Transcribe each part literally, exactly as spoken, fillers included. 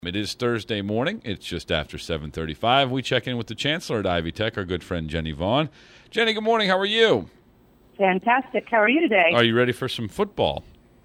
It is Thursday morning. It's just after seven thirty-five. We check in with the Chancellor at Ivy Tech, our good friend Jenny Vaughn. Jenny, good morning. How are you? Fantastic. How are you today? Are you ready for some football?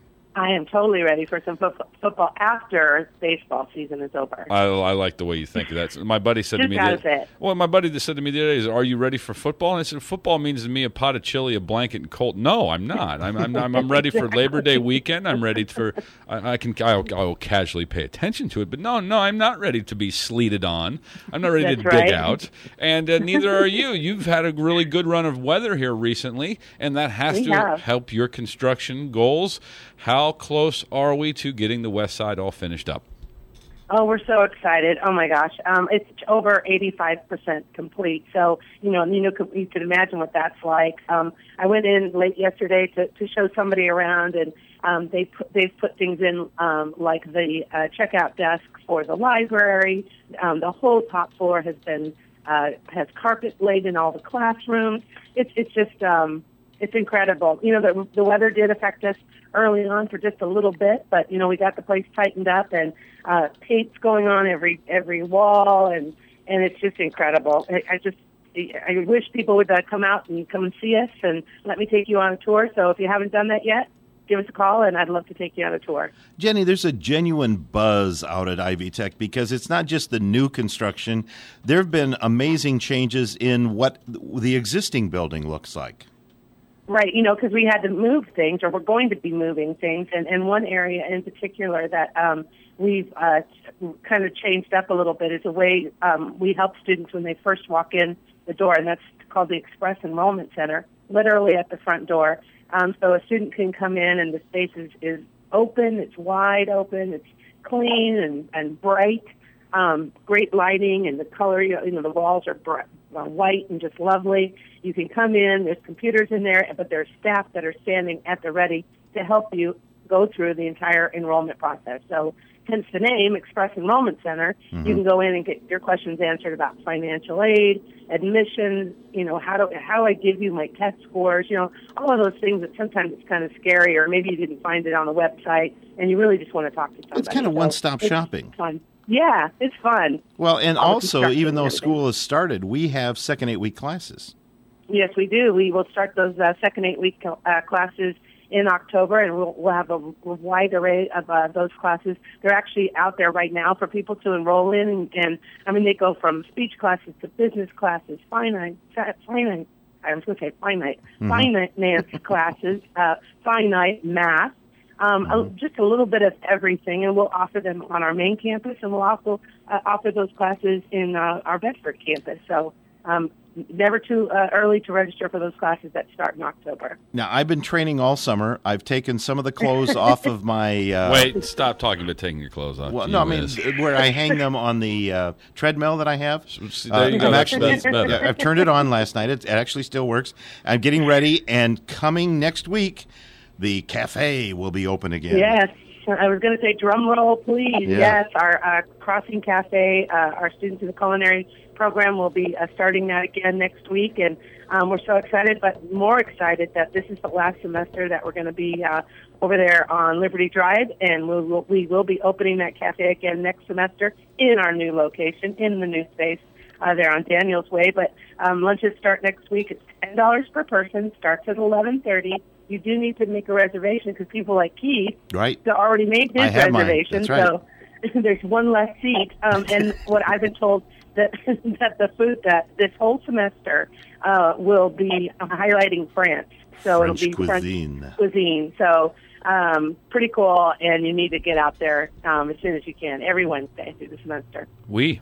I am totally ready for some fo- football after baseball season is over. I, I like the way you think of that. My buddy said Just to me, out of the, it. well, my buddy just said to me the other day, is, "Are you ready for football?" And I said, "Football means to me a pot of chili, a blanket, and cold." No, I'm not. I'm I'm, I'm, I'm ready for Labor Day weekend. I'm ready for. I, I can I'll, I'll casually pay attention to it, but no, no, I'm not ready to be sleeted on. I'm not ready That's to right. dig out, and uh, neither are you. You've had a really good run of weather here recently, and that has We to have. help your construction goals. How close are we to getting the west side all finished up? Oh, we're so excited. Oh, my gosh. Um, it's over eighty-five percent complete. So, you know, you know, you could imagine what that's like. Um, I went in late yesterday to, to show somebody around, and um, they put, they've put things in um, like the uh, checkout desk for the library. Um, the whole top floor has been uh, has carpet laid in all the classrooms. It's it's just um, it's incredible. You know, the, the weather did affect us early on for just a little bit, but you know, we got the place tightened up, and uh, paint's going on every every wall, and and it's just incredible. I, I just I wish people would uh, come out and come and see us, and let me take you on a tour. So if you haven't done that yet, give us a call, and I'd love to take you on a tour. Jenny, there's a genuine buzz out at Ivy Tech because it's not just the new construction. There have been amazing changes in what the existing building looks like. Right, you know, because we had to move things, or we're going to be moving things, and, and one area in particular that um, we've uh, kind of changed up a little bit is the way um, we help students when they first walk in the door, and that's called the Express Enrollment Center, literally at the front door. Um, so a student can come in, and the space is, is open, it's wide open, it's clean and, and bright, um, great lighting, and the color, you know, you know the walls are bright, uh, white and just lovely. You can come in, there's computers in there, but there's staff that are standing at the ready to help you go through the entire enrollment process. So hence the name, Express Enrollment Center. Mm-hmm. You can go in and get your questions answered about financial aid, admissions, you know, how do how I give you my test scores, you know, all of those things that sometimes it's kind of scary, or maybe you didn't find it on the website and you really just want to talk to somebody. It's kind of so one-stop it's shopping. Fun. Yeah, it's fun. Well, and All the also, construction even though and everything. school has started, we have second eight-week classes. Yes, we do. We will start those uh, second eight-week uh, classes in October, and we'll, we'll have a wide array of uh, those classes. They're actually out there right now for people to enroll in, and, and I mean, they go from speech classes to business classes, finite, finite, I was going to say finite, mm-hmm. finance classes, uh, finite math, um, mm-hmm. a, just a little bit of everything, and we'll offer them on our main campus, and we'll also uh, offer those classes in uh, our Bedford campus. So, um, never too uh, early to register for those classes that start in October. Now, I've been training all summer. I've taken some of the clothes off of my... Uh, Wait, stop talking about taking your clothes off. Well, Gee no, I mean, whiz. where I hang them on the uh, treadmill that I have. There you uh, go. I'm That's, actually, that's better. I've turned it on last night. It, it actually still works. I'm getting ready, and coming next week, the cafe will be open again. Yes. I was going to say drum roll, please. Yeah. Yes, our uh, Crossing Cafe, uh, our students in the culinary program will be uh, starting that again next week, and um, we're so excited, but more excited that this is the last semester that we're going to be uh, over there on Liberty Drive, and we'll, we'll, we will be opening that cafe again next semester in our new location, in the new space uh, there on Daniels Way. But um, lunches start next week. It's ten dollars per person, starts at eleven thirty. You do need to make a reservation because people like Keith right. already made his I have mine. reservation, That's right. so there's one less seat. Um, and what I've been told that that the food that this whole semester uh, will be highlighting France. So French it'll be cuisine. French cuisine. So um, pretty cool, and you need to get out there um, as soon as you can, every Wednesday through the semester. We.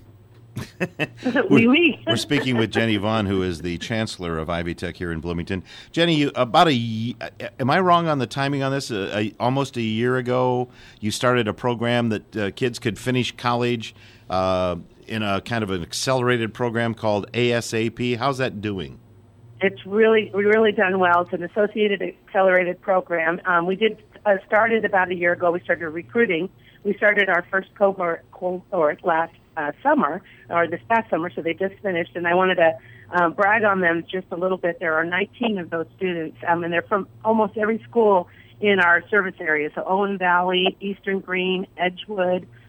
oui, oui. We're speaking with Jenny Vaughn, who is the chancellor of Ivy Tech here in Bloomington. Jenny, you, about a am I wrong on the timing on this? Uh, a, almost a year ago, you started a program that uh, kids could finish college uh, in a kind of an accelerated program called ASAP. How's that doing? It's really, really done well. It's an associated accelerated program. Um, we did uh, started about a year ago. We started recruiting. We started our first cohort, cohort last uh, summer, or this past summer, so they just finished, and I wanted to um, brag on them just a little bit. There are nineteen of those students, um, and they're from almost every school in our service area, so Owen Valley, Eastern Green, Edgewood,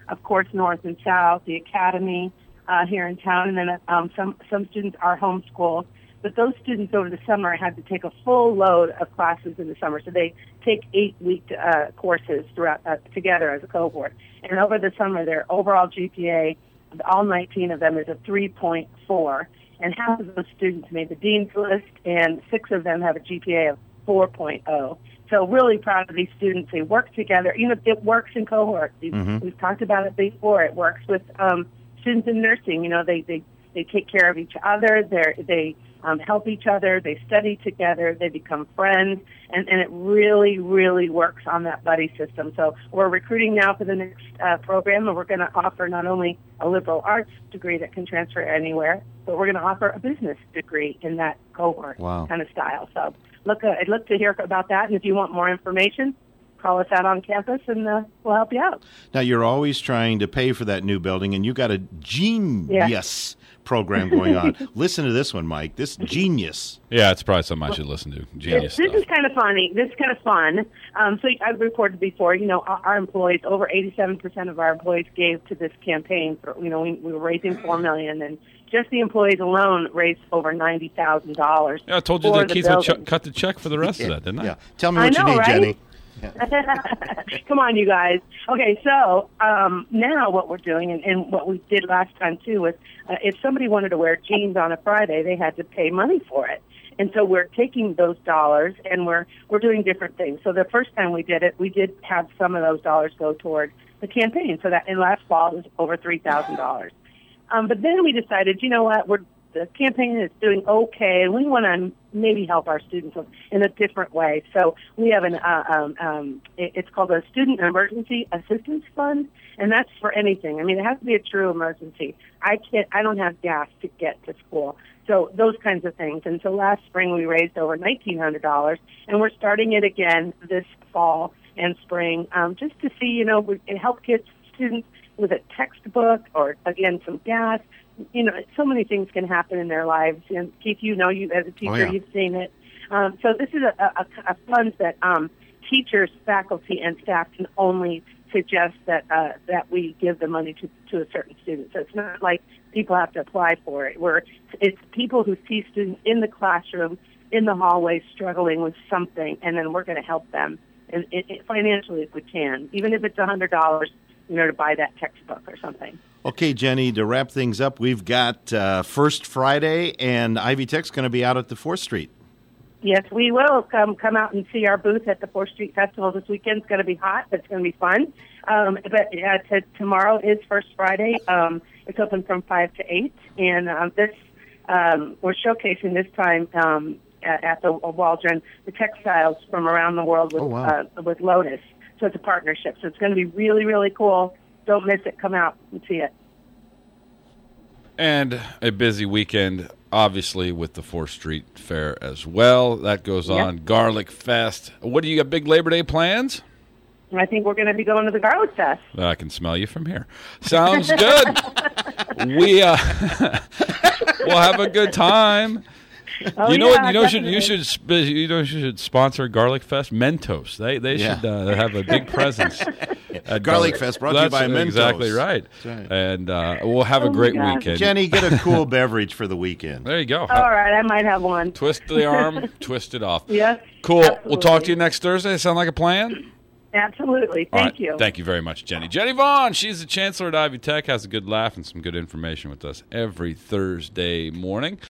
of course, North and South, the Academy uh, here in town, and then um, some, some students are homeschooled. But those students over the summer had to take a full load of classes in the summer. So they take eight-week uh, courses throughout uh, together as a cohort. And over the summer, their overall G P A, all nineteen of them, is a three point four. And half of those students made the dean's list, and six of them have a G P A of four point oh. So really proud of these students. They work together. You know, it works in cohorts. Mm-hmm. We've talked about it before. It works with um, students in nursing. You know, they, they, they take care of each other. They're, they um, help each other. They study together. They become friends. And, and it really, really works on that buddy system. So we're recruiting now for the next uh, program, and we're going to offer not only a liberal arts degree that can transfer anywhere, but we're going to offer a business degree in that cohort Wow. kind of style. So look, uh, I'd look to hear about that. And if you want more information, call us out on campus, and uh, we'll help you out. Now, you're always trying to pay for that new building, and you got a genius program going on. Listen to this one, Mike. This genius. Yeah, it's probably something I should listen to. Genius This, this stuff. is kind of funny. This is kind of fun. Um, so I've reported before, you know, our, our employees, over eighty-seven percent of our employees gave to this campaign. For, you know, we, we were raising four million dollars, and just the employees alone raised over ninety thousand dollars. Yeah, I told you for that the Keith would ch- building. cut the check for the rest Yeah. of that, didn't I? Yeah. Tell me I what know, you need, right? Jenny. Come on, you guys. Okay, so um, now what we're doing, and, and what we did last time too, was uh, if somebody wanted to wear jeans on a Friday, they had to pay money for it. And so we're taking those dollars and we're we're doing different things. So the first time we did it, we did have some of those dollars go toward the campaign. So that in last fall it was over three thousand dollars. Um, but then we decided, you know what, we're the campaign is doing okay, and we want to maybe help our students in a different way. So we have an, uh, um, um, it, it's called a Student Emergency Assistance Fund, and that's for anything. I mean, it has to be a true emergency. I can't, I don't have gas to get to school. So those kinds of things. And so last spring we raised over nineteen hundred dollars, and we're starting it again this fall and spring, um, just to see, you know, we, help kids, students with a textbook or, again, some gas. You know, so many things can happen in their lives. And Keith, you know, you as a teacher, Oh, yeah. you've seen it. Um, so this is a, a, a fund that um, teachers, faculty, and staff can only suggest that uh, that we give the money to, to a certain student. So it's not like people have to apply for it. We're, it's people who see students in the classroom, in the hallway, struggling with something, and then we're going to help them and, and, and financially if we can, even if it's one hundred dollars, you know, to buy that textbook or something. Okay, Jenny, to wrap things up, we've got uh, First Friday, and Ivy Tech's going to be out at the fourth Street. Yes, we will come come out and see our booth at the fourth Street Festival this weekend. It's going to be hot, but it's going to be fun. Um, but uh, t- tomorrow is First Friday. Um, it's open from five to eight, and um, this um, we're showcasing this time um, at, at the Waldron the textiles from around the world with Oh, wow. uh, with Lotus. So it's a partnership. So it's going to be really really cool. Don't miss it. Come out and see it. And a busy weekend, obviously, with the fourth Street Fair as well. That goes Yep. on. Garlic Fest. What do you got? Big Labor Day plans? I think we're going to be going to the Garlic Fest. I can smell you from here. Sounds good. we uh, we'll have a good time. Oh, you know yeah, what? You know should you definitely. should sp- you know you should sponsor Garlic Fest. Mentos. They they Yeah. should uh, have a big presence. at Garlic Fest brought to you That's by Mentos. Exactly right. That's right. And uh, we'll have a Oh, my great gosh. weekend. Jenny, get a cool beverage for the weekend. There you go. All right, I might have one. Twist the arm, twist it off. Yes. Cool. We'll absolutely. talk to you next Thursday. Sound like a plan? Absolutely. All Thank right. you. Thank you very much, Jenny. Jenny Vaughn, she's the chancellor at Ivy Tech, has a good laugh and some good information with us every Thursday morning.